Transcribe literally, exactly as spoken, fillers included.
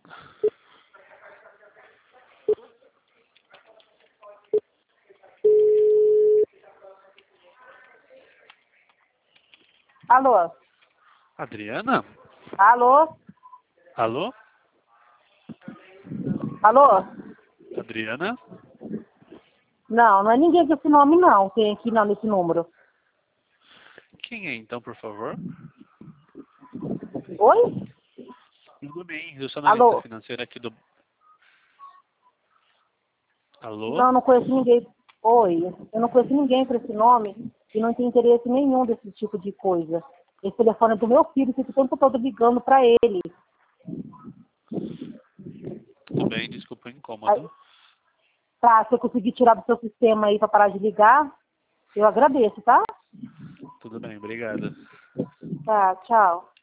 Alô? Adriana? Alô? Alô? Alô? Adriana? Não, não é ninguém com esse nome não, tem aqui não, nesse número. Quem é então, por favor? Oi? Tudo bem, eu sou analista Alô? financeiro aqui do... Alô? Não, não conheço ninguém. Oi, eu não conheço ninguém com esse nome e não tenho interesse nenhum desse tipo de coisa. Esse telefone é do meu filho, fico o tempo todo ligando pra ele. Tudo bem, desculpa o Aí, incômodo. tá, se eu conseguir tirar do seu sistema aí pra parar de ligar, eu agradeço, tá? Tudo bem, obrigado. Tá, tchau.